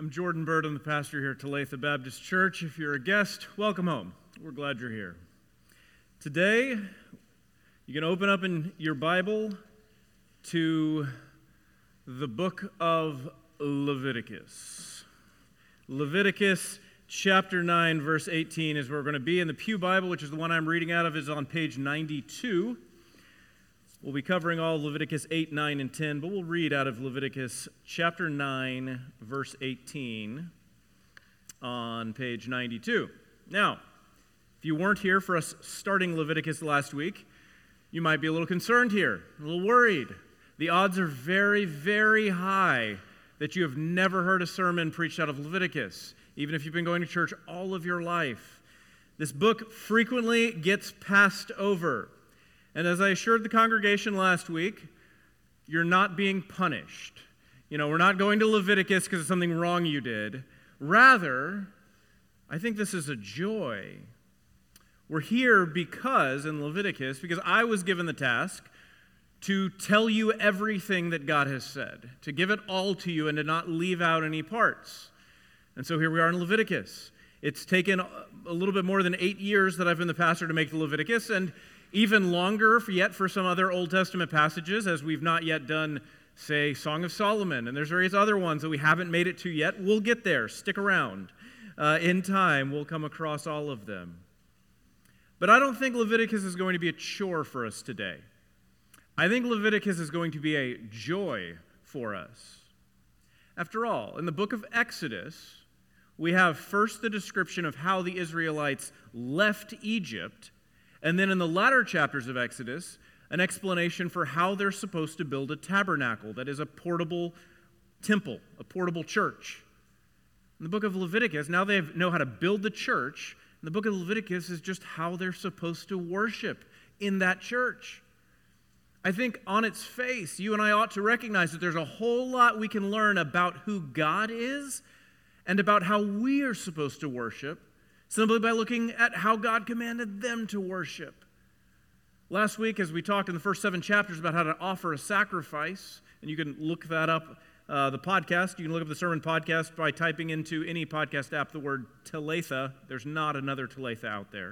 I'm Jordan Bird. I'm the pastor here at Talitha Baptist Church. If you're a guest, welcome home. We're glad you're here. Today, you can open up in your Bible to the book of Leviticus. Leviticus chapter 9, verse 18 is where we're going to be. In the Pew Bible, which is the one I'm reading out of, is on page 92. We'll be covering all Leviticus 8, 9, and 10, but we'll read out of Leviticus chapter 9, verse 18 on page 92. Now, if you weren't here for us starting Leviticus last week, you might be a little concerned here, a little worried. The odds are very, very high that you have never heard a sermon preached out of Leviticus, even if you've been going to church all of your life. This book frequently gets passed over. And as I assured the congregation last week, you're not being punished. We're not going to Leviticus because of something wrong you did. Rather, I think this is a joy. We're here because I was given the task to tell you everything that God has said, to give it all to you and to not leave out any parts. And so here we are in Leviticus. It's taken a little bit more than 8 years that I've been the pastor to make the Leviticus, and even longer yet for some other Old Testament passages, as we've not yet done, say, Song of Solomon, and there's various other ones that we haven't made it to yet. We'll get there. Stick around. In time, we'll come across all of them. But I don't think Leviticus is going to be a chore for us today. I think Leviticus is going to be a joy for us. After all, in the book of Exodus, we have first the description of how the Israelites left Egypt, and then in the latter chapters of Exodus, an explanation for how they're supposed to build a tabernacle, that is a portable temple, a portable church. In the book of Leviticus, now they know how to build the church. And the book of Leviticus is just how they're supposed to worship in that church. I think on its face, you and I ought to recognize that there's a whole lot we can learn about who God is and about how we are supposed to worship, simply by looking at how God commanded them to worship. Last week, as we talked in the first 7 chapters about how to offer a sacrifice, and you can look that up, the podcast, you can look up the sermon podcast by typing into any podcast app the word Talitha. There's not another Talitha out there.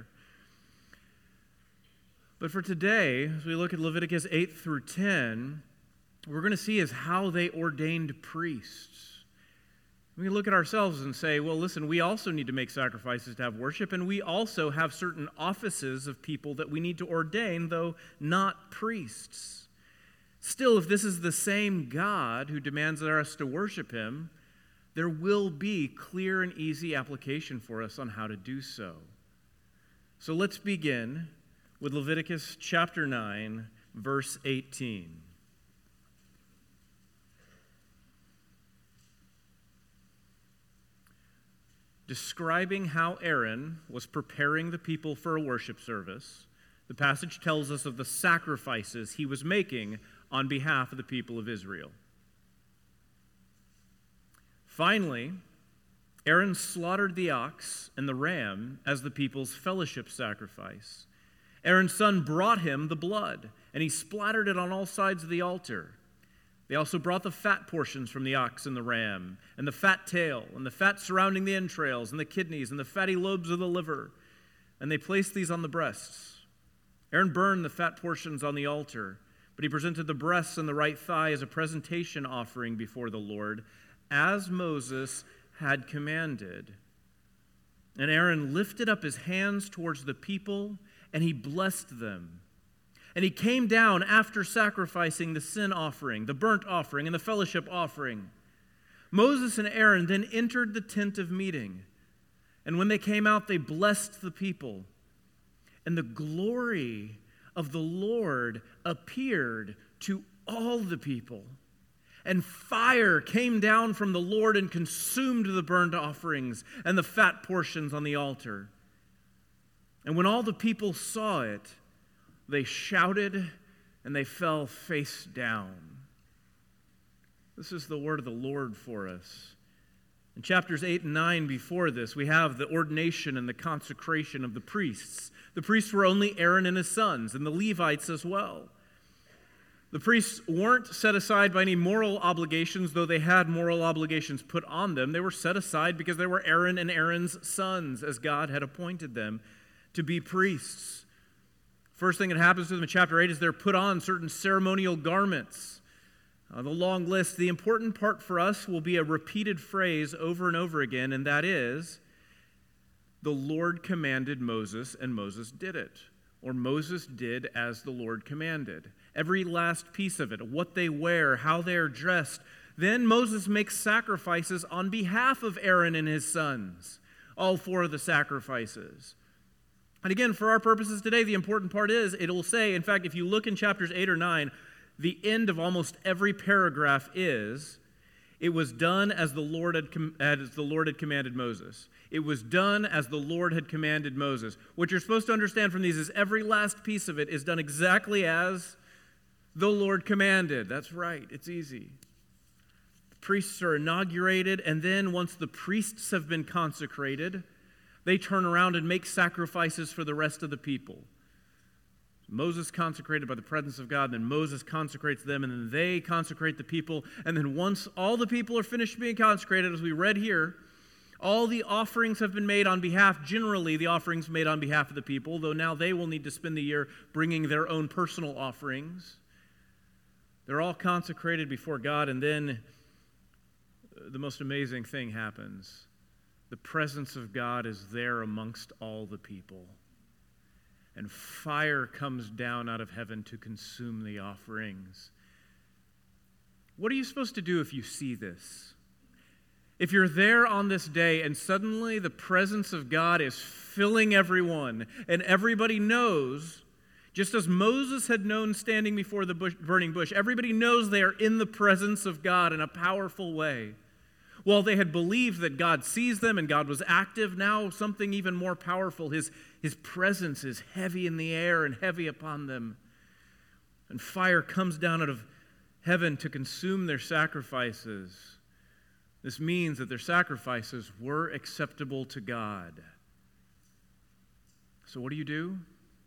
But for today, as we look at Leviticus 8 through 10, what we're going to see is how they ordained priests. We can look at ourselves and say, well, listen, we also need to make sacrifices to have worship, and we also have certain offices of people that we need to ordain, though not priests. Still, if this is the same God who demands us to worship him, there will be clear and easy application for us on how to do so. So let's begin with Leviticus chapter 9, verse 18. Describing how Aaron was preparing the people for a worship service, the passage tells us of the sacrifices he was making on behalf of the people of Israel. Finally, Aaron slaughtered the ox and the ram as the people's fellowship sacrifice. Aaron's son brought him the blood, and he splattered it on all sides of the altar. They also brought the fat portions from the ox and the ram, and the fat tail, and the fat surrounding the entrails, and the kidneys, and the fatty lobes of the liver, and they placed these on the breasts. Aaron burned the fat portions on the altar, but he presented the breasts and the right thigh as a presentation offering before the Lord, as Moses had commanded. And Aaron lifted up his hands towards the people, and he blessed them. And he came down after sacrificing the sin offering, the burnt offering, and the fellowship offering. Moses and Aaron then entered the tent of meeting. And when they came out, they blessed the people. And the glory of the Lord appeared to all the people. And fire came down from the Lord and consumed the burnt offerings and the fat portions on the altar. And when all the people saw it, they shouted and they fell face down. This is the word of the Lord for us. In chapters 8 and 9 before this, we have the ordination and the consecration of the priests. The priests were only Aaron and his sons, and the Levites as well. The priests weren't set aside by any moral obligations, though they had moral obligations put on them. They were set aside because they were Aaron and Aaron's sons, as God had appointed them to be priests. First thing that happens to them in chapter 8 is they're put on certain ceremonial garments. The long list, the important part for us will be a repeated phrase over and over again, and that is, the Lord commanded Moses, and Moses did it. Or Moses did as the Lord commanded. Every last piece of it, what they wear, how they are dressed. Then Moses makes sacrifices on behalf of Aaron and his sons. All 4 of the sacrifices. And again, for our purposes today, the important part is, it will say, in fact, if you look in chapters 8 or 9, the end of almost every paragraph is, it was done as the Lord had commanded Moses. It was done as the Lord had commanded Moses. What you're supposed to understand from these is every last piece of it is done exactly as the Lord commanded. That's right. It's easy. The priests are inaugurated, and then once the priests have been consecrated, they turn around and make sacrifices for the rest of the people. Moses consecrated by the presence of God, and then Moses consecrates them, and then they consecrate the people. And then once all the people are finished being consecrated, as we read here, all the offerings have been made on behalf, generally the offerings made on behalf of the people, though now they will need to spend the year bringing their own personal offerings. They're all consecrated before God, and then the most amazing thing happens. The presence of God is there amongst all the people. And fire comes down out of heaven to consume the offerings. What are you supposed to do if you see this? If you're there on this day and suddenly the presence of God is filling everyone and everybody knows, just as Moses had known standing before the burning bush, everybody knows they are in the presence of God in a powerful way. While they had believed that God sees them and God was active, now something even more powerful. His presence is heavy in the air and heavy upon them. And fire comes down out of heaven to consume their sacrifices. This means that their sacrifices were acceptable to God. So what do?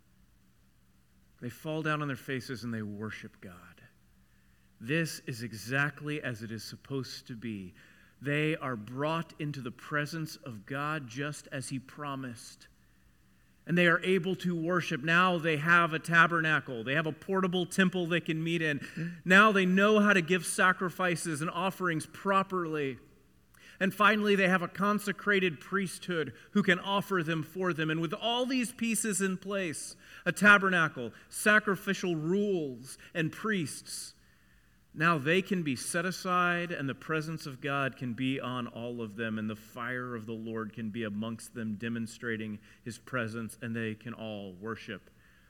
They fall down on their faces and they worship God. This is exactly as it is supposed to be. They are brought into the presence of God just as He promised. And they are able to worship. Now they have a tabernacle. They have a portable temple they can meet in. Now they know how to give sacrifices and offerings properly. And finally, they have a consecrated priesthood who can offer them for them. And with all these pieces in place, a tabernacle, sacrificial rules, and priests, now they can be set aside, and the presence of God can be on all of them, and the fire of the Lord can be amongst them, demonstrating His presence, and they can all worship.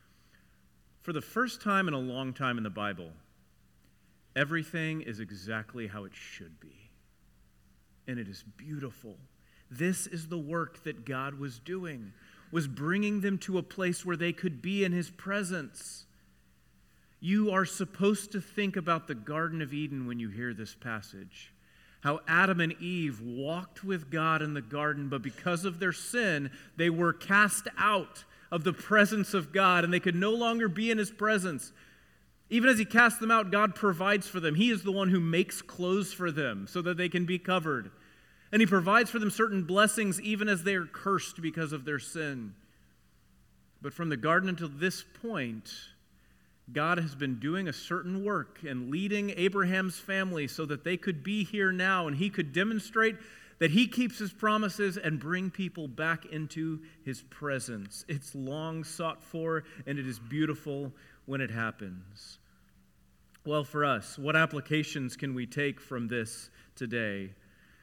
For the first time in a long time in the Bible, everything is exactly how it should be. And it is beautiful. This is the work that God was doing, was bringing them to a place where they could be in His presence. You are supposed to think about the Garden of Eden when you hear this passage. How Adam and Eve walked with God in the garden, but because of their sin, they were cast out of the presence of God, and they could no longer be in His presence. Even as He cast them out, God provides for them. He is the one who makes clothes for them so that they can be covered. And He provides for them certain blessings even as they are cursed because of their sin. But from the garden until this point, God has been doing a certain work and leading Abraham's family so that they could be here now, and He could demonstrate that He keeps His promises and bring people back into His presence. It's long sought for, and it is beautiful when it happens. Well, for us, what applications can we take from this today?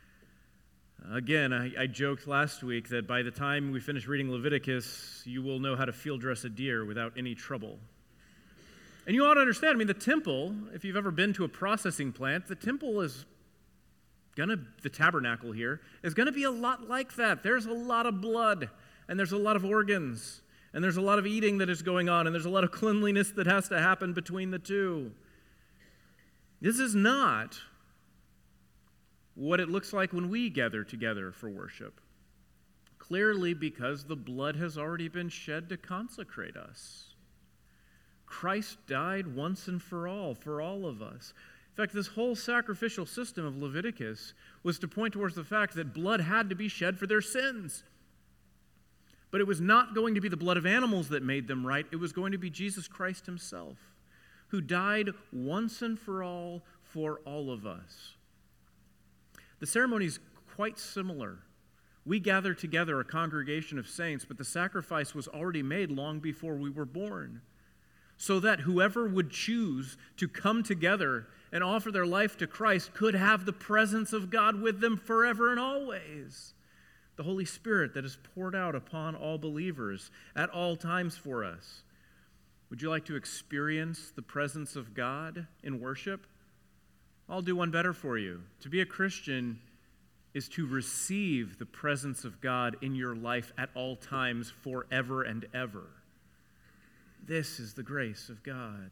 Again, I joked last week that by the time we finish reading Leviticus, you will know how to field dress a deer without any trouble. And you ought to understand, the temple, if you've ever been to a processing plant, the tabernacle here, is going to be a lot like that. There's a lot of blood, and there's a lot of organs, and there's a lot of eating that is going on, and there's a lot of cleanliness that has to happen between the two. This is not what it looks like when we gather together for worship. Clearly, because the blood has already been shed to consecrate us. Christ died once and for all of us. In fact, this whole sacrificial system of Leviticus was to point towards the fact that blood had to be shed for their sins. But it was not going to be the blood of animals that made them right. It was going to be Jesus Christ himself, who died once and for all of us. The ceremony is quite similar. We gather together a congregation of saints, but the sacrifice was already made long before we were born, so that whoever would choose to come together and offer their life to Christ could have the presence of God with them forever and always. The Holy Spirit that is poured out upon all believers at all times for us. Would you like to experience the presence of God in worship? I'll do one better for you. To be a Christian is to receive the presence of God in your life at all times forever and ever. This is the grace of God.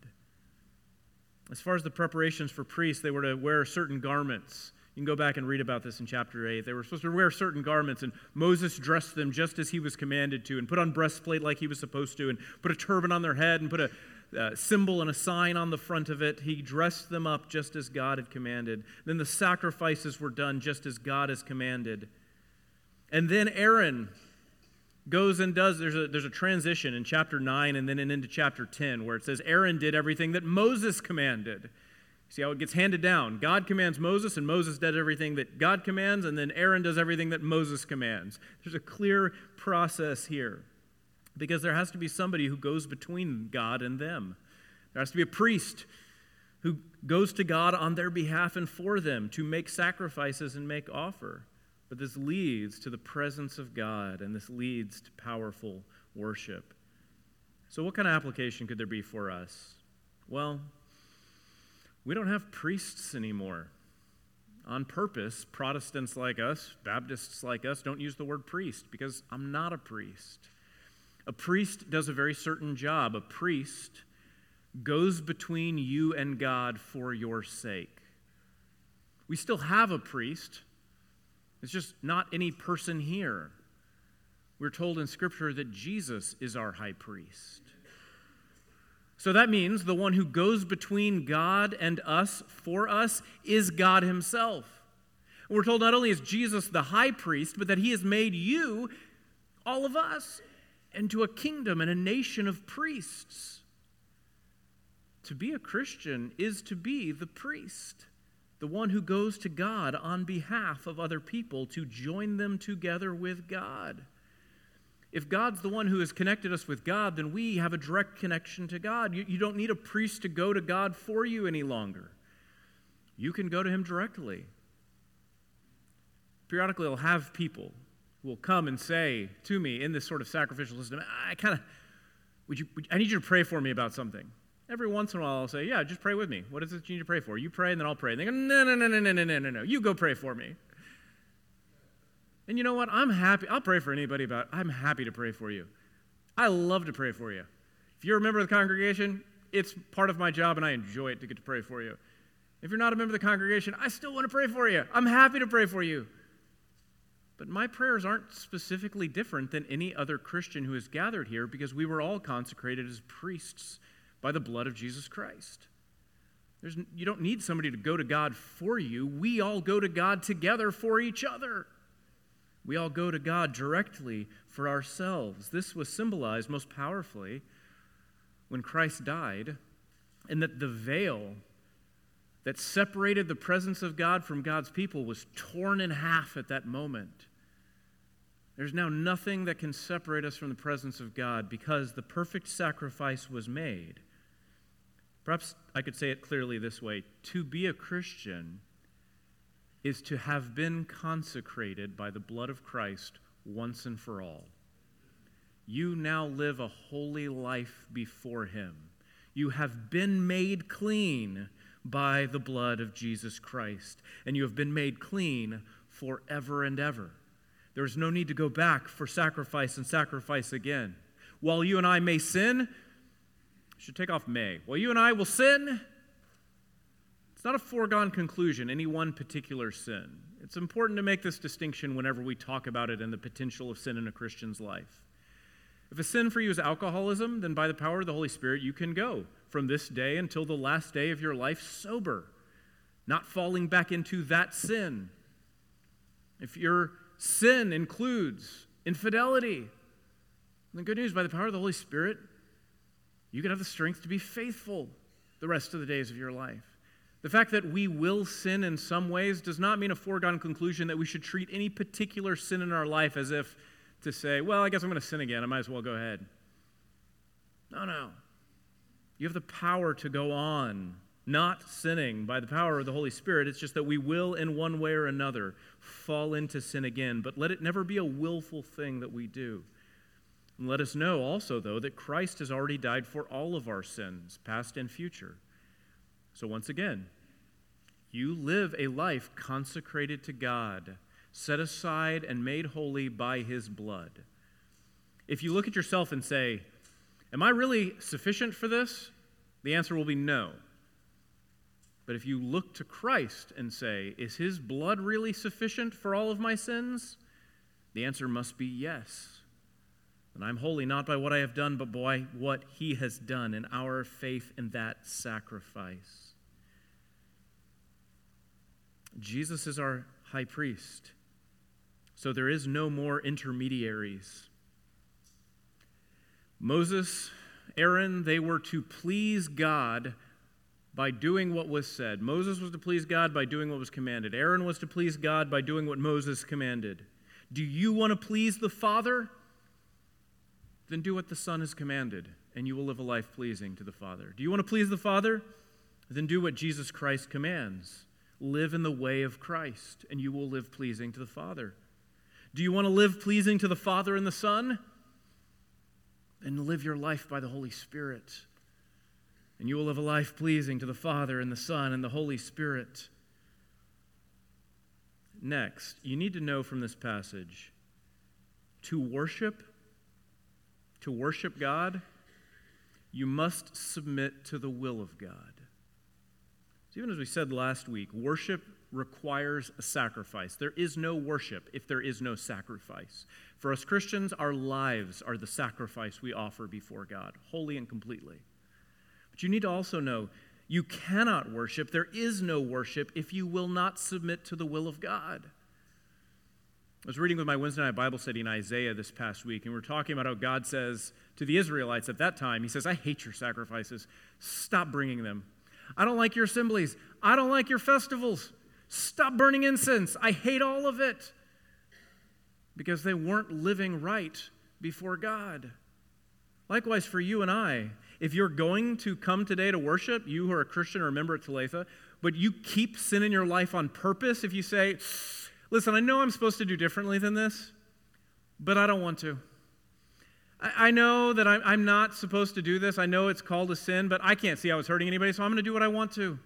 As far as the preparations for priests, they were to wear certain garments. You can go back and read about this in chapter 8. They were supposed to wear certain garments, and Moses dressed them just as he was commanded to, and put on breastplate like he was supposed to, and put a turban on their head, and put a symbol and a sign on the front of it. He dressed them up just as God had commanded. Then the sacrifices were done just as God has commanded. And then Aaron goes and does, there's a transition in chapter 9 and then into chapter 10 where it says Aaron did everything that Moses commanded. See how it gets handed down. God commands Moses, and Moses does everything that God commands, and then Aaron does everything that Moses commands. There's a clear process here because there has to be somebody who goes between God and them. There has to be a priest who goes to God on their behalf and for them to make sacrifices and make offer. But this leads to the presence of God, and this leads to powerful worship. So what kind of application could there be for us? Well, we don't have priests anymore. On purpose, Protestants like us, Baptists like us, don't use the word priest because I'm not a priest. A priest does a very certain job. A priest goes between you and God for your sake. We still have a priest. It's just not any person here. We're told in Scripture that Jesus is our high priest. So that means the one who goes between God and us for us is God himself. And we're told not only is Jesus the high priest, but that he has made you, all of us, into a kingdom and a nation of priests. To be a Christian is to be the priest, the one who goes to God on behalf of other people to join them together with God. If God's the one who has connected us with God, then we have a direct connection to God. You don't need a priest to go to God for you any longer. You can go to him directly. Periodically, I'll have people who will come and say to me in this sort of sacrificial system, I need you to pray for me about something. Every once in a while, I'll say, yeah, just pray with me. What is it you need to pray for? You pray, and then I'll pray. And they go, no. You go pray for me. And you know what? I'm happy. I'll pray for anybody I'm happy to pray for you. I love to pray for you. If you're a member of the congregation, it's part of my job, and I enjoy it to get to pray for you. If you're not a member of the congregation, I still want to pray for you. I'm happy to pray for you. But my prayers aren't specifically different than any other Christian who is gathered here because we were all consecrated as priests by the blood of Jesus Christ. You don't need somebody to go to God for you. We all go to God together for each other. We all go to God directly for ourselves. This was symbolized most powerfully when Christ died, and that the veil that separated the presence of God from God's people was torn in half at that moment. There's now nothing that can separate us from the presence of God because the perfect sacrifice was made. Perhaps I could say it clearly this way. To be a Christian is to have been consecrated by the blood of Christ once and for all. You now live a holy life before him. You have been made clean by the blood of Jesus Christ, and you have been made clean forever and ever. There is no need to go back for sacrifice and sacrifice again. While you and I may sin, should take off may. While you and I will sin, it's not a foregone conclusion, any one particular sin. It's important to make this distinction whenever we talk about it and the potential of sin in a Christian's life. If a sin for you is alcoholism, then by the power of the Holy Spirit, you can go from this day until the last day of your life sober, not falling back into that sin. If your sin includes infidelity, then good news, by the power of the Holy Spirit, you can have the strength to be faithful the rest of the days of your life. The fact that we will sin in some ways does not mean a foregone conclusion that we should treat any particular sin in our life as if to say, well, I guess I'm going to sin again. I might as well go ahead. No. You have the power to go on not sinning by the power of the Holy Spirit. It's just that we will, in one way or another, fall into sin again. But let it never be a willful thing that we do. And let us know also, though, that Christ has already died for all of our sins, past and future. So once again, you live a life consecrated to God, set aside and made holy by His blood. If you look at yourself and say, am I really sufficient for this? The answer will be no. But if you look to Christ and say, is His blood really sufficient for all of my sins? The answer must be yes. And I'm holy not by what I have done, but by what He has done in our faith in that sacrifice. Jesus is our high priest, so there is no more intermediaries. Moses, Aaron, they were to please God by doing what was said. Moses was to please God by doing what was commanded. Aaron was to please God by doing what Moses commanded. Do you want to please the Father? Then do what the Son has commanded, and you will live a life pleasing to the Father. Do you want to please the Father? Then do what Jesus Christ commands. Live in the way of Christ, and you will live pleasing to the Father. Do you want to live pleasing to the Father and the Son? Then live your life by the Holy Spirit, and you will live a life pleasing to the Father and the Son and the Holy Spirit. Next, you need to know from this passage, to worship God, you must submit to the will of God. So even as we said last week, worship requires a sacrifice. There is no worship if there is no sacrifice. For us Christians, our lives are the sacrifice we offer before God, wholly and completely. But you need to also know, you cannot worship, there is no worship if you will not submit to the will of God. I was reading with my Wednesday night Bible study in Isaiah this past week, and we were talking about how God says to the Israelites at that time, He says, I hate your sacrifices. Stop bringing them. I don't like your assemblies. I don't like your festivals. Stop burning incense. I hate all of it. Because they weren't living right before God. Likewise for you and I, if you're going to come today to worship, you who are a Christian or a member at Talitha, but you keep sin in your life on purpose, if you say, listen, I know I'm supposed to do differently than this, but I don't want to. I know that I'm not supposed to do this. I know it's called a sin, but I can't see how it's hurting anybody, so I'm going to do what I want to.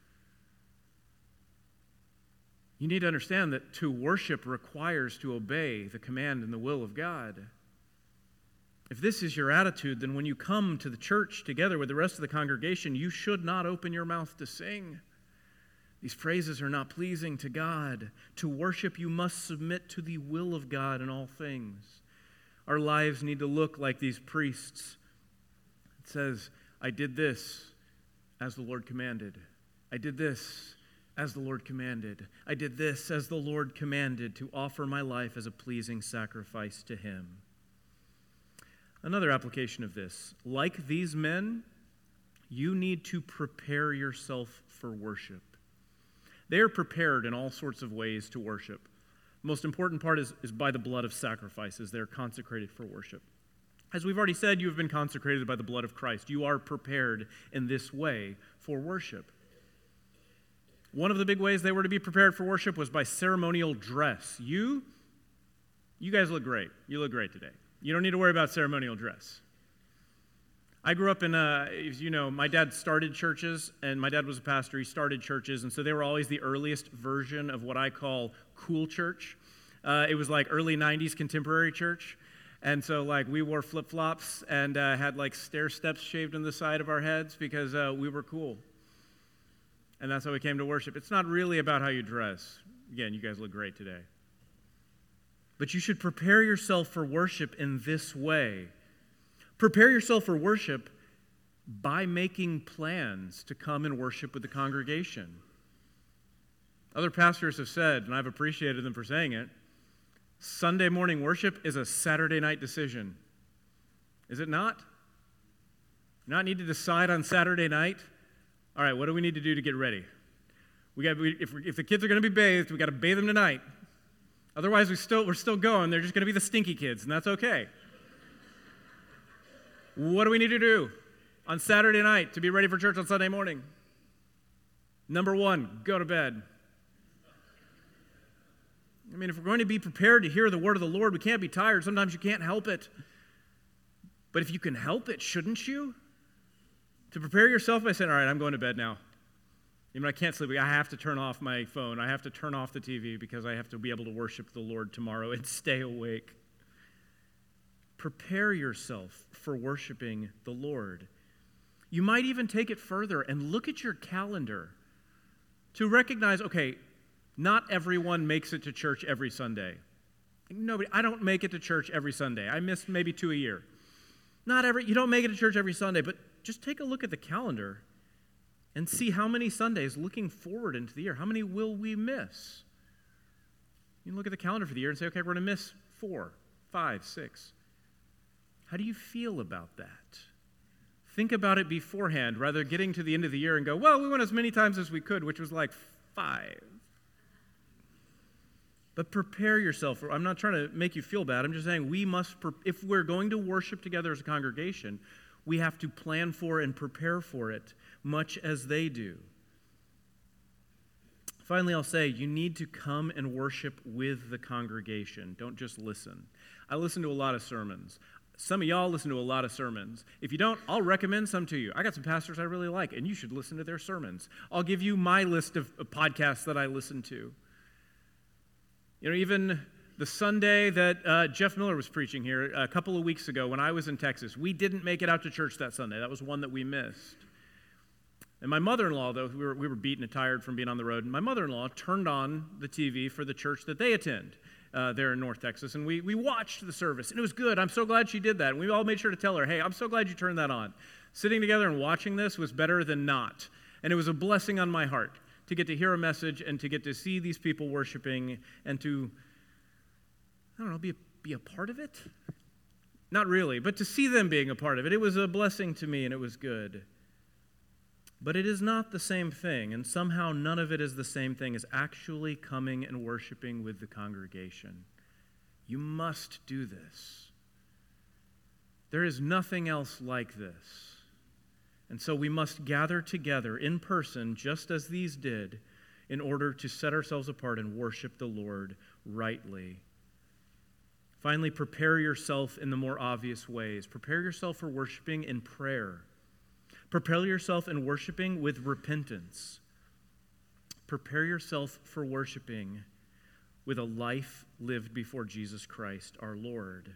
You need to understand that to worship requires to obey the command and the will of God. If this is your attitude, then when you come to the church together with the rest of the congregation, you should not open your mouth to sing. These praises are not pleasing to God. To worship, you must submit to the will of God in all things. Our lives need to look like these priests. It says, I did this as the Lord commanded. I did this as the Lord commanded. I did this as the Lord commanded, to offer my life as a pleasing sacrifice to Him. Another application of this, like these men, you need to prepare yourself for worship. They are prepared in all sorts of ways to worship. The most important part is by the blood of sacrifices. They're consecrated for worship. As we've already said, you have been consecrated by the blood of Christ. You are prepared in this way for worship. One of the big ways they were to be prepared for worship was by ceremonial dress. You guys look great. You look great today. You don't need to worry about ceremonial dress. I grew up in, as you know, my dad started churches, and my dad was a pastor. He started churches, and so they were always the earliest version of what I call cool church. It was like early 90s contemporary church. And so, like, we wore flip-flops and had, like, stair steps shaved on the side of our heads because we were cool. And that's how we came to worship. It's not really about how you dress. Again, you guys look great today. But you should prepare yourself for worship in this way. Prepare yourself for worship by making plans to come and worship with the congregation. Other pastors have said, and I've appreciated them for saying it, Sunday morning worship is a Saturday night decision. Is it not? You not need to decide on Saturday night, all right, what do we need to do to get ready? If the kids are going to be bathed, we got to bathe them tonight. Otherwise, we're still going. They're just going to be the stinky kids, and that's okay. What do we need to do on Saturday night to be ready for church on Sunday morning? Number one, go to bed. I mean, if we're going to be prepared to hear the word of the Lord, we can't be tired. Sometimes you can't help it. But if you can help it, shouldn't you? To prepare yourself by saying, all right, I'm going to bed now. Even I can't sleep. I have to turn off my phone. I have to turn off the TV because I have to be able to worship the Lord tomorrow and stay awake. Prepare yourself for worshiping the Lord. You might even take it further and look at your calendar to recognize, okay, not everyone makes it to church every Sunday. I don't make it to church every Sunday. I miss maybe 2 a year. You don't make it to church every Sunday, but just take a look at the calendar and see how many Sundays looking forward into the year. How many will we miss? You can look at the calendar for the year and say, okay, we're going to miss 4, 5, 6. How do you feel about that? Think about it beforehand, rather than getting to the end of the year and go, well, we went as many times as we could, which was like 5. But prepare yourself. I'm not trying to make you feel bad. I'm just saying if we're going to worship together as a congregation, we have to plan for and prepare for it, much as they do. Finally, I'll say you need to come and worship with the congregation. Don't just listen. I listen to a lot of sermons. Some of y'all listen to a lot of sermons. If you don't, I'll recommend some to you. I got some pastors I really like, and you should listen to their sermons. I'll give you my list of podcasts that I listen to. You know, even the Sunday that Jeff Miller was preaching here a couple of weeks ago when I was in Texas, we didn't make it out to church that Sunday. That was one that we missed. And my mother-in-law, though, we were beaten and tired from being on the road, and my mother-in-law turned on the TV for the church that they attend there in North Texas, and we watched the service, and it was good. I'm so glad she did that. And we all made sure to tell her, hey, I'm so glad you turned that on. Sitting together and watching this was better than not, and it was a blessing on my heart to get to hear a message and to get to see these people worshiping and to, I don't know, be a part of it? Not really, but to see them being a part of it. It was a blessing to me, and it was good. But it is not the same thing, and somehow none of it is the same thing as actually coming and worshiping with the congregation. You must do this. There is nothing else like this. And so we must gather together in person, just as these did, in order to set ourselves apart and worship the Lord rightly. Finally, prepare yourself in the more obvious ways. Prepare yourself for worshiping in prayer. Prepare yourself in worshiping with repentance. Prepare yourself for worshiping with a life lived before Jesus Christ, our Lord.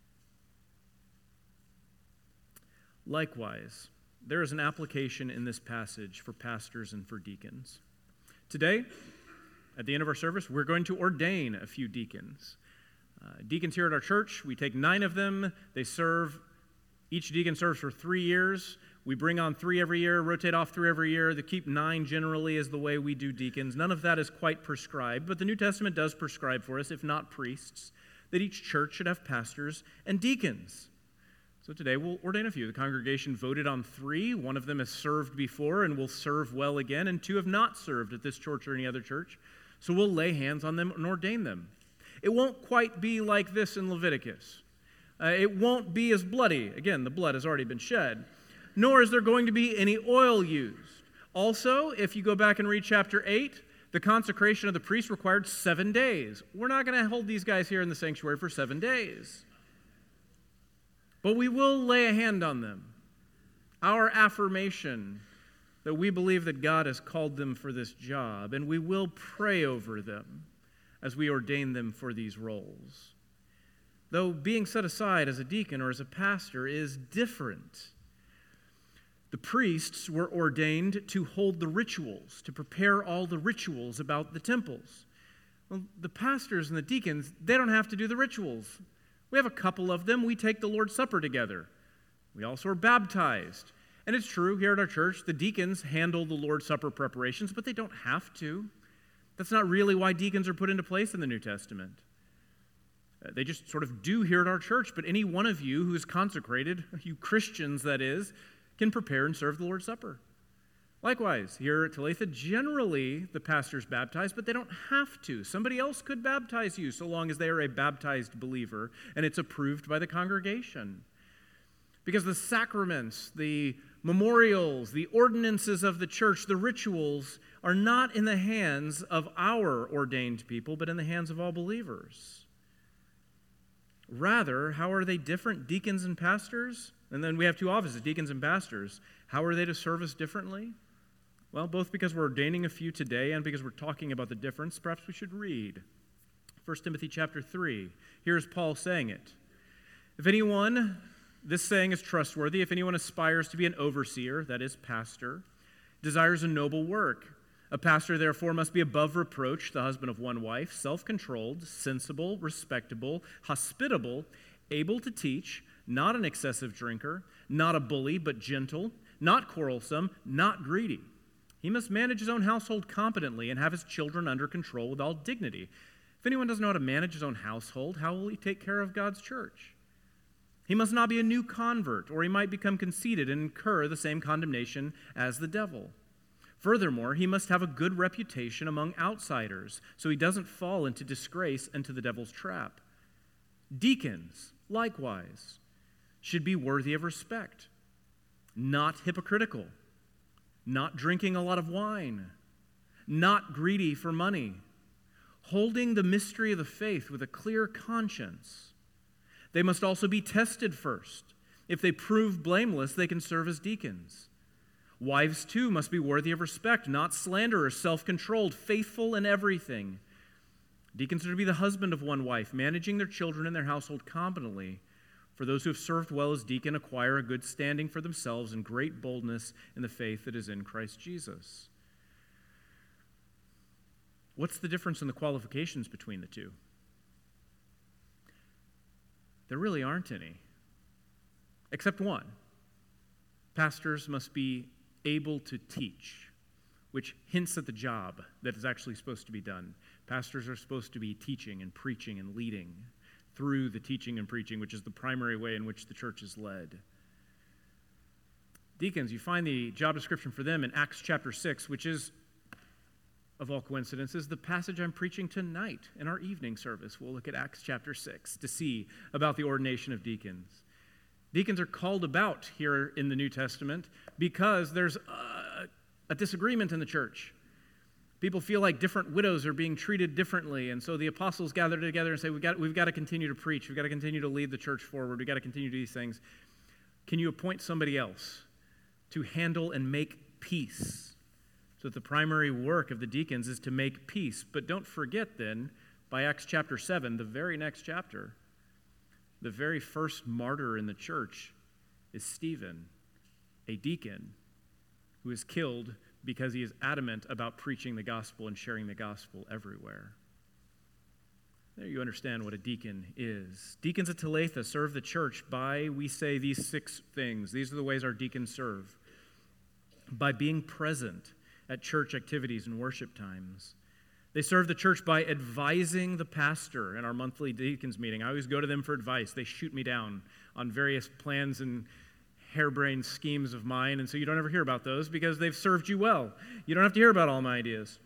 Likewise, there is an application in this passage for pastors and for deacons. Today, at the end of our service, we're going to ordain a few deacons. Deacons here at our church, we take 9 of them. They serve, each deacon serves for 3 years. We bring on 3 every year, rotate off 3 every year. They keep 9 generally is the way we do deacons. None of that is quite prescribed, but the New Testament does prescribe for us, if not priests, that each church should have pastors and deacons. So today we'll ordain a few. The congregation voted on 3. 1 of them has served before and will serve well again, and 2 have not served at this church or any other church. So we'll lay hands on them and ordain them. It won't quite be like this in Leviticus. It won't be as bloody. Again, the blood has already been shed. Nor is there going to be any oil used. Also, if you go back and read chapter 8, the consecration of the priest required 7 days. We're not going to hold these guys here in the sanctuary for 7 days. But we will lay a hand on them. Our affirmation that we believe that God has called them for this job, and we will pray over them as we ordain them for these roles. Though being set aside as a deacon or as a pastor is different. The priests were ordained to hold the rituals, to prepare all the rituals about the temples. Well, the pastors and the deacons, they don't have to do the rituals. We have a couple of them. We take the Lord's Supper together. We also are baptized. And it's true, here at our church, the deacons handle the Lord's Supper preparations, but they don't have to. That's not really why deacons are put into place in the New Testament. They just sort of do here at our church, but any one of you who is consecrated, you Christians that is, can prepare and serve the Lord's Supper. Likewise, here at Talitha, generally the pastor's baptized, but they don't have to. Somebody else could baptize you so long as they are a baptized believer and it's approved by the congregation. Because the sacraments, the memorials, the ordinances of the church, the rituals are not in the hands of our ordained people, but in the hands of all believers. Rather, how are they different, deacons and pastors? And then we have two offices, deacons and pastors. How are they to serve us differently? Well, both because we're ordaining a few today and because we're talking about the difference, perhaps we should read 1 Timothy chapter 3. Here's Paul saying it. This saying is trustworthy. If anyone aspires to be an overseer, that is, pastor, desires a noble work. A pastor, therefore, must be above reproach, the husband of one wife, self-controlled, sensible, respectable, hospitable, able to teach, not an excessive drinker, not a bully, but gentle, not quarrelsome, not greedy. He must manage his own household competently and have his children under control with all dignity. If anyone doesn't know how to manage his own household, how will he take care of God's church? He must not be a new convert, or he might become conceited and incur the same condemnation as the devil. Furthermore, he must have a good reputation among outsiders, so he doesn't fall into disgrace and to the devil's trap. Deacons, likewise, should be worthy of respect, not hypocritical, not drinking a lot of wine, not greedy for money, holding the mystery of the faith with a clear conscience. They must also be tested first. If they prove blameless, they can serve as deacons. Wives, too, must be worthy of respect, not slanderers, self-controlled, faithful in everything. Deacons are to be the husband of one wife, managing their children and their household competently. For those who have served well as deacon acquire a good standing for themselves and great boldness in the faith that is in Christ Jesus. What's the difference in the qualifications between the two? There really aren't any, except one. Pastors must be able to teach, which hints at the job that is actually supposed to be done. Pastors are supposed to be teaching and preaching and leading through the teaching and preaching, which is the primary way in which the church is led. Deacons, you find the job description for them in Acts chapter 6, which is, of all coincidences, the passage I'm preaching tonight in our evening service. We'll look at Acts chapter 6 to see about the ordination of deacons. Deacons are called about here in the New Testament because there's a disagreement in the church. People feel like different widows are being treated differently, and so the apostles gather together and say, we've got to continue to preach, we've got to continue to lead the church forward, we've got to continue to do these things. Can you appoint somebody else to handle and make peace? So that the primary work of the deacons is to make peace. But don't forget then, by Acts chapter 7, the very next chapter, the very first martyr in the church is Stephen, a deacon who is killed because he is adamant about preaching the gospel and sharing the gospel everywhere. There you understand what a deacon is. Deacons at Talitha serve the church by, we say, these 6 things. These are the ways our deacons serve. By being present at church activities and worship times. They serve the church by advising the pastor in our monthly deacons meeting. I always go to them for advice. They shoot me down on various plans and harebrained schemes of mine, and so you don't ever hear about those because they've served you well. You don't have to hear about all my ideas.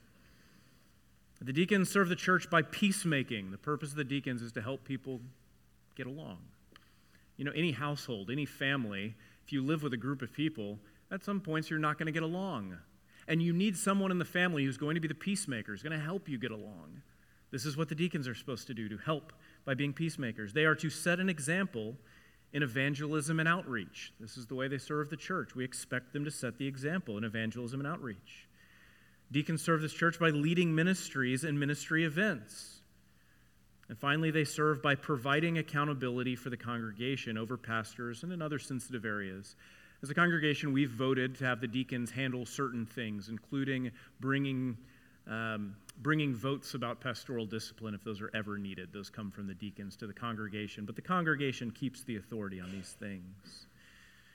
The deacons serve the church by peacemaking. The purpose of the deacons is to help people get along. You know, any household, any family, if you live with a group of people, at some points you're not going to get along. And you need someone in the family who's going to be the peacemaker, who's going to help you get along. This is what the deacons are supposed to do, to help by being peacemakers. They are to set an example in evangelism and outreach. This is the way they serve the church. We expect them to set the example in evangelism and outreach. Deacons serve this church by leading ministries and ministry events. And finally, they serve by providing accountability for the congregation over pastors and in other sensitive areas. As a congregation, we've voted to have the deacons handle certain things, including bringing votes about pastoral discipline if those are ever needed. Those come from the deacons to the congregation, but the congregation keeps the authority on these things.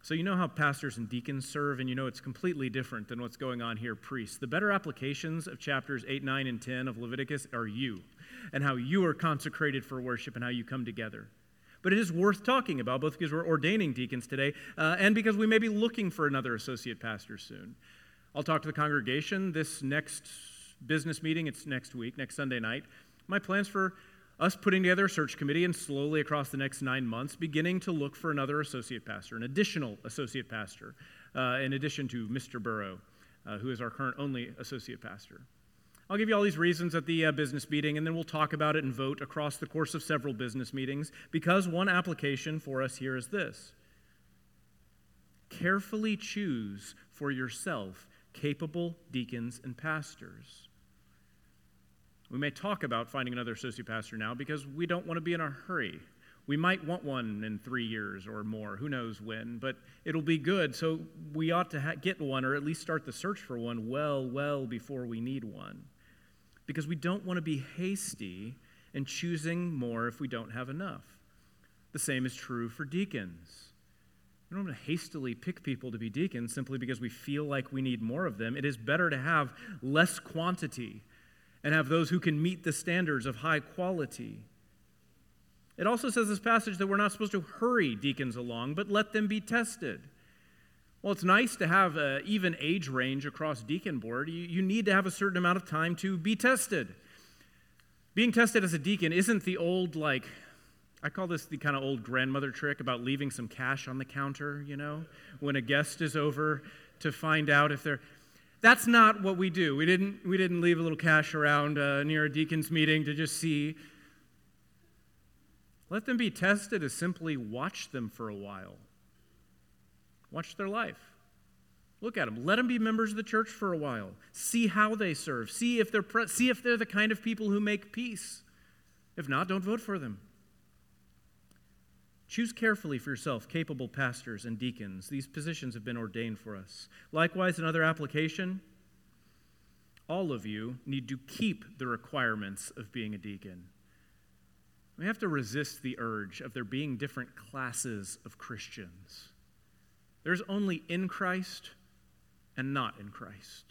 So you know how pastors and deacons serve, and you know it's completely different than what's going on here, priests. The better applications of chapters 8, 9, and 10 of Leviticus are you, and how you are consecrated for worship and how you come together. But it is worth talking about, both because we're ordaining deacons today and because we may be looking for another associate pastor soon. I'll talk to the congregation this next business meeting. It's next week, next Sunday night. My plans for us putting together a search committee and slowly across the next 9 months beginning to look for another associate pastor, an additional associate pastor, in addition to Mr. Burrow, who is our current only associate pastor. I'll give you all these reasons at the business meeting, and then we'll talk about it and vote across the course of several business meetings, because one application for us here is this: carefully choose for yourself capable deacons and pastors. We may talk about finding another associate pastor now because we don't want to be in a hurry. We might want one in 3 years or more, who knows when, but it'll be good. So we ought to get one, or at least start the search for one well before we need one. Because we don't want to be hasty in choosing more if we don't have enough. The same is true for deacons. We don't want to hastily pick people to be deacons simply because we feel like we need more of them. It is better to have less quantity and have those who can meet the standards of high quality. It also says in this passage that we're not supposed to hurry deacons along, but let them be tested. Well, it's nice to have an even age range across deacon board. You need to have a certain amount of time to be tested. Being tested as a deacon isn't the old, I call this the kind of old grandmother trick about leaving some cash on the counter, when a guest is over to find out if they're... That's not what we do. We didn't leave a little cash around near a deacon's meeting to just see. Let them be tested as simply watch them for a while. Watch their life. Look at them. Let them be members of the church for a while. See how they serve. See if they're the kind of people who make peace. If not, don't vote for them. Choose carefully for yourself capable pastors and deacons. These positions have been ordained for us. Likewise, another application, all of you need to keep the requirements of being a deacon. We have to resist the urge of there being different classes of Christians. There's only in Christ and not in Christ.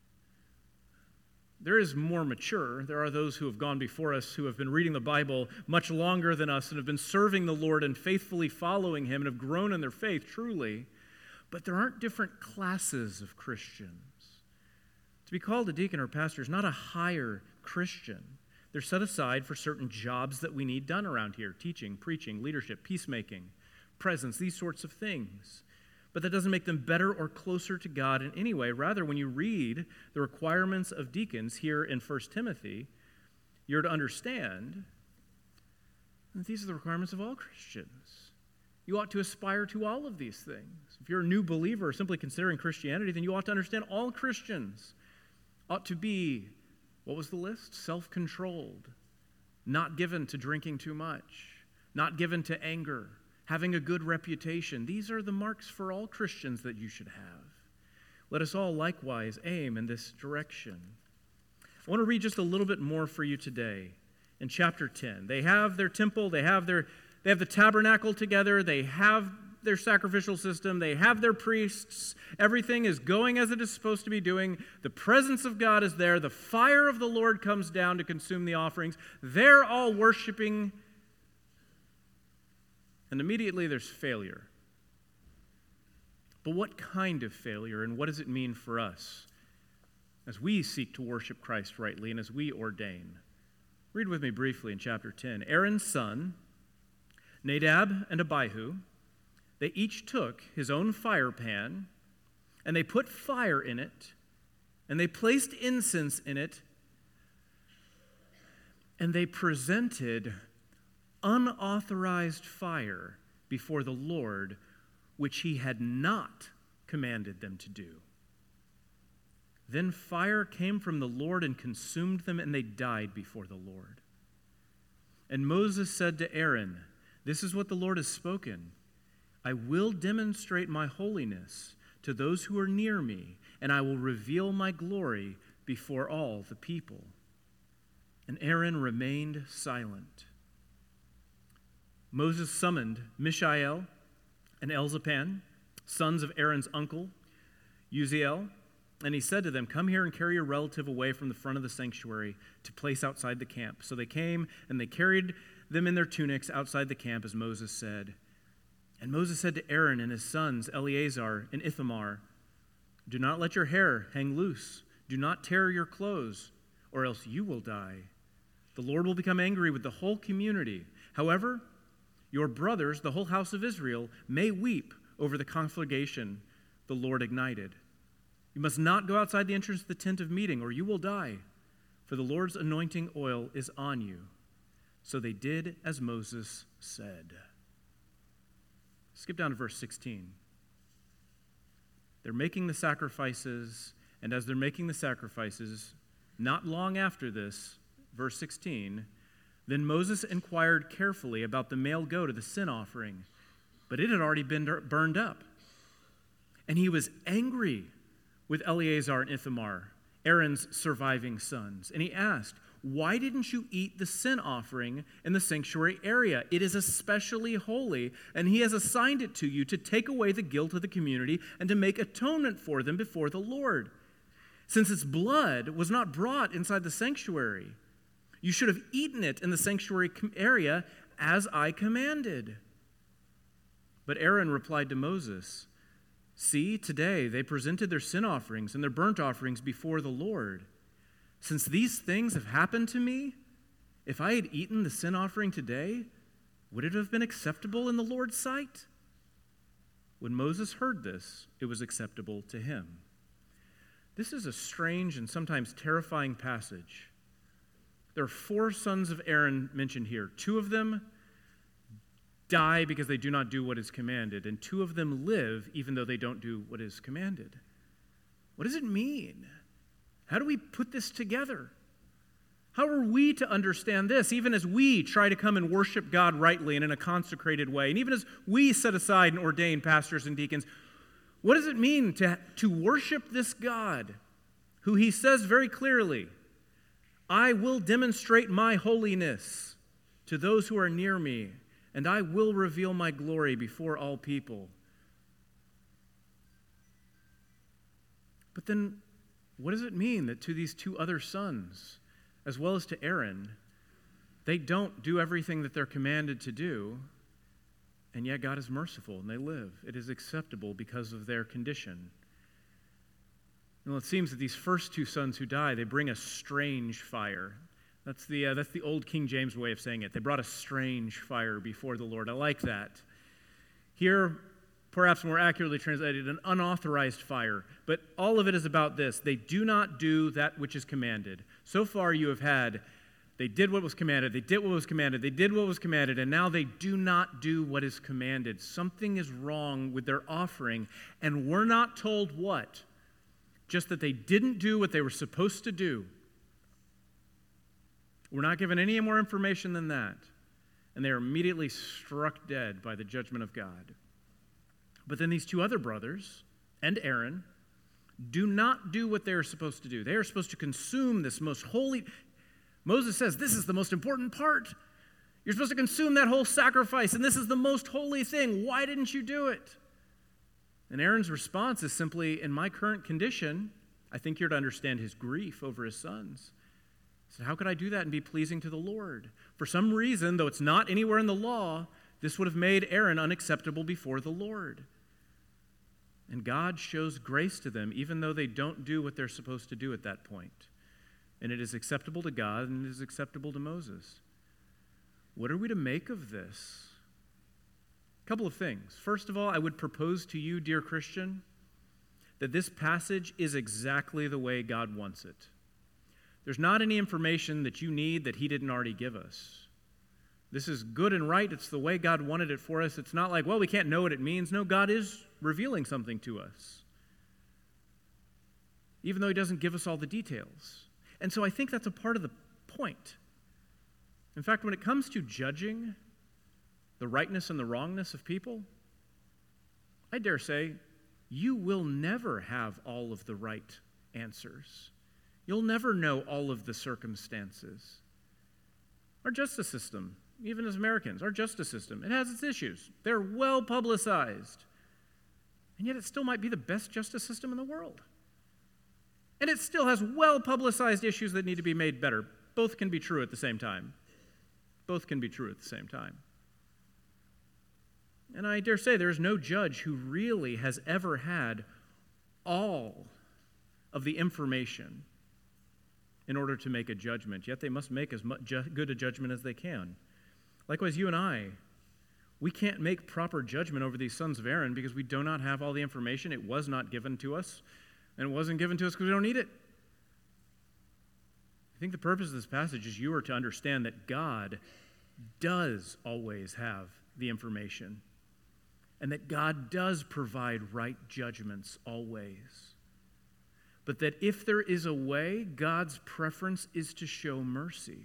There is more mature. There are those who have gone before us who have been reading the Bible much longer than us and have been serving the Lord and faithfully following Him and have grown in their faith truly. But there aren't different classes of Christians. To be called a deacon or pastor is not a higher Christian. They're set aside for certain jobs that we need done around here: teaching, preaching, leadership, peacemaking, presence, these sorts of things. But that doesn't make them better or closer to God in any way. Rather, when you read the requirements of deacons here in 1 Timothy, you're to understand that these are the requirements of all Christians. You ought to aspire to all of these things. If you're a new believer or simply considering Christianity, then you ought to understand all Christians ought to be, what was the list? Self-controlled, not given to drinking too much, not given to anger, having a good reputation. These are the marks for all Christians that you should have. Let us all likewise aim in this direction. I want to read just a little bit more for you today in chapter 10. They have their temple, they have the tabernacle together, they have their sacrificial system, they have their priests. Everything is going as it is supposed to be doing. The presence of God is there. The fire of the Lord comes down to consume the offerings. They're all worshiping. And immediately there's failure. But what kind of failure, and what does it mean for us as we seek to worship Christ rightly and as we ordain? Read with me briefly in chapter 10. Aaron's son, Nadab and Abihu, they each took his own fire pan, and they put fire in it, and they placed incense in it, and they presented unauthorized fire before the Lord, which He had not commanded them to do. Then fire came from the Lord and consumed them, and they died before the Lord. And Moses said to Aaron, "This is what the Lord has spoken. I will demonstrate my holiness to those who are near me, and I will reveal my glory before all the people." And Aaron remained silent. Moses summoned Mishael and Elzaphan, sons of Aaron's uncle, Uzziel, and he said to them, "Come here and carry your relative away from the front of the sanctuary to place outside the camp." So they came, and they carried them in their tunics outside the camp, as Moses said. And Moses said to Aaron and his sons, Eleazar and Ithamar, "Do not let your hair hang loose. Do not tear your clothes, or else you will die. The Lord will become angry with the whole community. However, your brothers, the whole house of Israel, may weep over the conflagration the Lord ignited. You must not go outside the entrance of the tent of meeting, or you will die, for the Lord's anointing oil is on you." So they did as Moses said. Skip down to verse 16. They're making the sacrifices, and as they're making the sacrifices, not long after this, verse 16, then Moses inquired carefully about the male goat of the sin offering, but it had already been burned up. And he was angry with Eleazar and Ithamar, Aaron's surviving sons, and he asked, "Why didn't you eat the sin offering in the sanctuary area? It is especially holy, and he has assigned it to you to take away the guilt of the community and to make atonement for them before the Lord. Since its blood was not brought inside the sanctuary, you should have eaten it in the sanctuary area as I commanded." But Aaron replied to Moses, "See, today they presented their sin offerings and their burnt offerings before the Lord. Since these things have happened to me, if I had eaten the sin offering today, would it have been acceptable in the Lord's sight?" When Moses heard this, it was acceptable to him. This is a strange and sometimes terrifying passage. There are 4 sons of Aaron mentioned here. 2 of them die because they do not do what is commanded, and 2 of them live even though they don't do what is commanded. What does it mean? How do we put this together? How are we to understand this, even as we try to come and worship God rightly and in a consecrated way, and even as we set aside and ordain pastors and deacons? What does it mean to worship this God who he says very clearly, "I will demonstrate my holiness to those who are near me, and I will reveal my glory before all people"? But then, what does it mean that to these 2 other sons, as well as to Aaron, they don't do everything that they're commanded to do, and yet God is merciful and they live? It is acceptable because of their condition. Well, it seems that these first 2 sons who die, they bring a strange fire. That's the old King James way of saying it. They brought a strange fire before the Lord. I like that. Here, perhaps more accurately translated, an unauthorized fire. But all of it is about this. They do not do that which is commanded. So far you have had, they did what was commanded, they did what was commanded, they did what was commanded, and now they do not do what is commanded. Something is wrong with their offering, and we're not told what. Just that they didn't do what they were supposed to do. We're not given any more information than that. And they are immediately struck dead by the judgment of God. But then these 2 other brothers and Aaron do not do what they are supposed to do. They are supposed to consume this most holy. Moses says, this is the most important part. You're supposed to consume that whole sacrifice, and this is the most holy thing. Why didn't you do it? And Aaron's response is simply, in my current condition, I think you're to understand his grief over his sons. So how could I do that and be pleasing to the Lord? For some reason, though it's not anywhere in the law, this would have made Aaron unacceptable before the Lord. And God shows grace to them, even though they don't do what they're supposed to do at that point. And it is acceptable to God, and it is acceptable to Moses. What are we to make of this? A couple of things. First of all, I would propose to you, dear Christian, that this passage is exactly the way God wants it. There's not any information that you need that he didn't already give us. This is good and right. It's the way God wanted it for us. It's not like, well, we can't know what it means. No, God is revealing something to us, even though he doesn't give us all the details. And so I think that's a part of the point. In fact, when it comes to judging the rightness and the wrongness of people, I dare say you will never have all of the right answers. You'll never know all of the circumstances. Our justice system, even as Americans, our justice system, it has its issues. They're well publicized. And yet it still might be the best justice system in the world. And it still has well-publicized issues that need to be made better. Both can be true at the same time. Both can be true at the same time. And I dare say there is no judge who really has ever had all of the information in order to make a judgment, yet they must make as good a judgment as they can. Likewise, you and I, we can't make proper judgment over these sons of Aaron because we do not have all the information. It was not given to us, and it wasn't given to us because we don't need it. I think the purpose of this passage is you are to understand that God does always have the information, and that God does provide right judgments always. But that if there is a way, God's preference is to show mercy.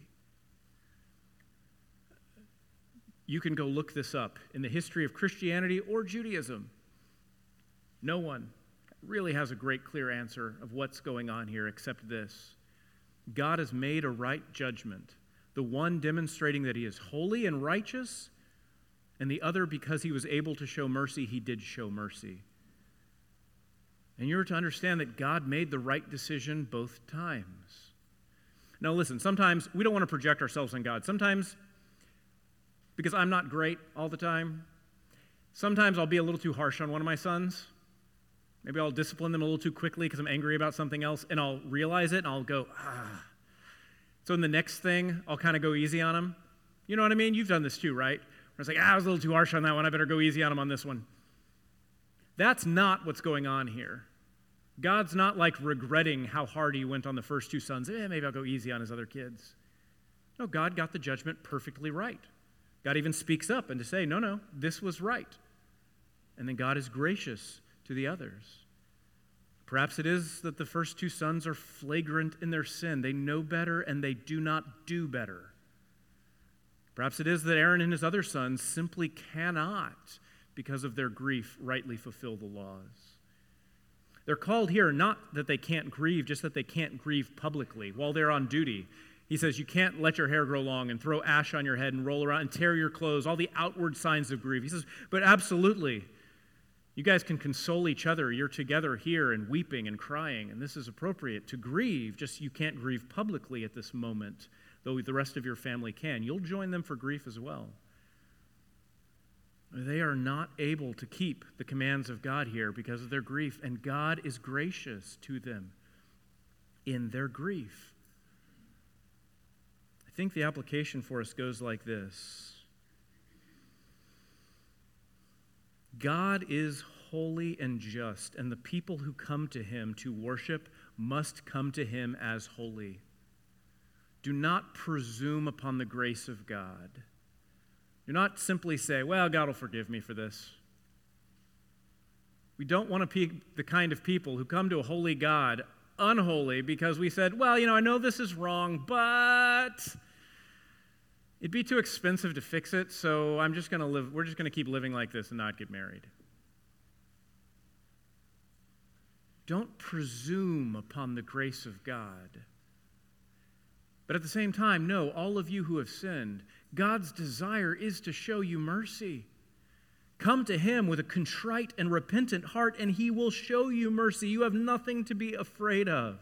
You can go look this up in the history of Christianity or Judaism. No one really has a great clear answer of what's going on here except this. God has made a right judgment, the one demonstrating that he is holy and righteous, and the other because he was able to show mercy, he did show mercy. And you're to understand that God made the right decision both times. Now listen, sometimes we don't want to project ourselves on God. Sometimes, because I'm not great all the time, sometimes I'll be a little too harsh on one of my sons. Maybe I'll discipline them a little too quickly because I'm angry about something else, and I'll realize it, and I'll go, ah. So in the next thing, I'll kind of go easy on them. You know what I mean? You've done this too, right? Where it's like, I was a little too harsh on that one. I better go easy on him on this one. That's not what's going on here. God's not like regretting how hard he went on the first two sons. Maybe I'll go easy on his other kids. No, God got the judgment perfectly right. God even speaks up and to say, no, this was right. And then God is gracious to the others. Perhaps it is that the first two sons are flagrant in their sin. They know better and they do not do better. Perhaps it is that Aaron and his other sons simply cannot, because of their grief, rightly fulfill the laws. They're called here not that they can't grieve, just that they can't grieve publicly while they're on duty. He says you can't let your hair grow long and throw ash on your head and roll around and tear your clothes, all the outward signs of grief. He says, but absolutely, you guys can console each other. You're together here and weeping and crying, and this is appropriate to grieve, just you can't grieve publicly at this moment, though the rest of your family can. You'll join them for grief as well. They are not able to keep the commands of God here because of their grief, and God is gracious to them in their grief. I think the application for us goes like this. God is holy and just, and the people who come to him to worship must come to him as holy. Do not presume upon the grace of God. Do not simply say, well, God will forgive me for this. We don't want to be the kind of people who come to a holy God unholy because we said, well, I know this is wrong, but it'd be too expensive to fix it, so we're just going to keep living like this and not get married. Don't presume upon the grace of God. But at the same time, no, all of you who have sinned, God's desire is to show you mercy. Come to him with a contrite and repentant heart, and he will show you mercy. You have nothing to be afraid of.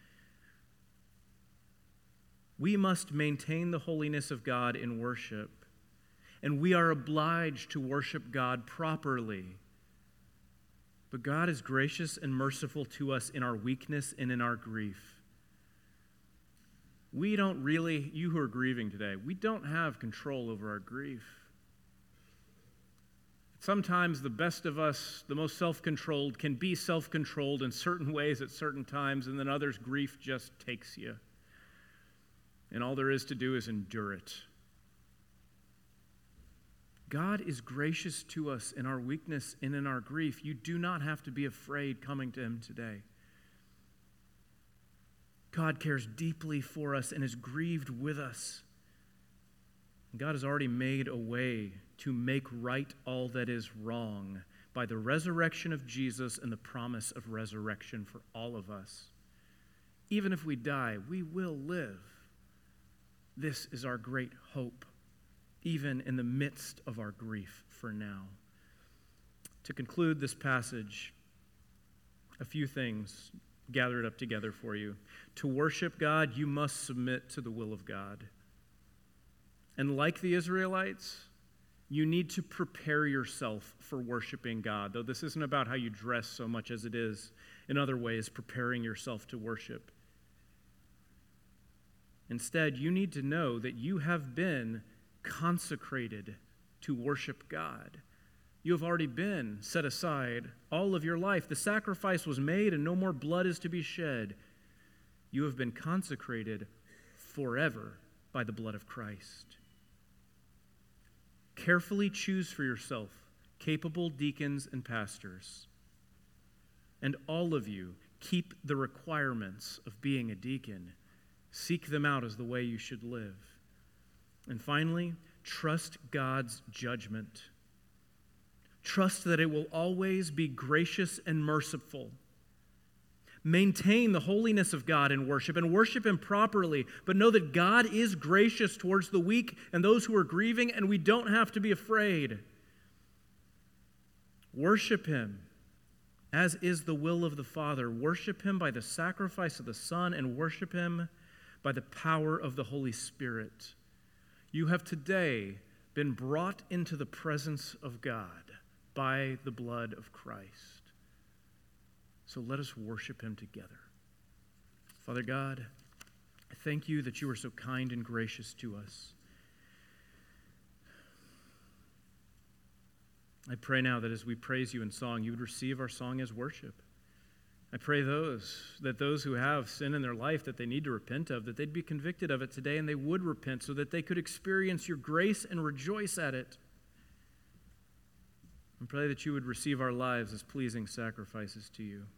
We must maintain the holiness of God in worship, and we are obliged to worship God properly. But God is gracious and merciful to us in our weakness and in our grief. We don't really, you who are grieving today, we don't have control over our grief. Sometimes the best of us, the most self-controlled, can be self-controlled in certain ways at certain times, and then others, grief just takes you. And all there is to do is endure it. God is gracious to us in our weakness and in our grief. You do not have to be afraid coming to him today. God cares deeply for us and is grieved with us. God has already made a way to make right all that is wrong by the resurrection of Jesus and the promise of resurrection for all of us. Even if we die, we will live. This is our great hope, even in the midst of our grief for now. to conclude this passage, a few things gathered up together for you. To worship God, you must submit to the will of God. And like the Israelites, you need to prepare yourself for worshiping God, though this isn't about how you dress so much as it is, in other ways, preparing yourself to worship. Instead, you need to know that you have been consecrated to worship God. You have already been set aside all of your life. The sacrifice was made and no more blood is to be shed. You have been consecrated forever by the blood of Christ. Carefully choose for yourself capable deacons and pastors. And all of you, keep the requirements of being a deacon. Seek them out as the way you should live. And finally, trust God's judgment. Trust that it will always be gracious and merciful. Maintain the holiness of God in worship and worship Him properly, but know that God is gracious towards the weak and those who are grieving, and we don't have to be afraid. Worship Him as is the will of the Father. Worship Him by the sacrifice of the Son, and worship Him by the power of the Holy Spirit. You have today been brought into the presence of God by the blood of Christ. So let us worship Him together. Father God, I thank You that You are so kind and gracious to us. I pray now that as we praise You in song, You would receive our song as worship. I pray that those who have sin in their life that they need to repent of, that they'd be convicted of it today and they would repent so that they could experience Your grace and rejoice at it. I pray that You would receive our lives as pleasing sacrifices to You.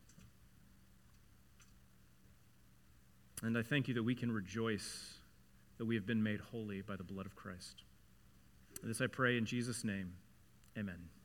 And I thank You that we can rejoice that we have been made holy by the blood of Christ. This I pray in Jesus' name. Amen.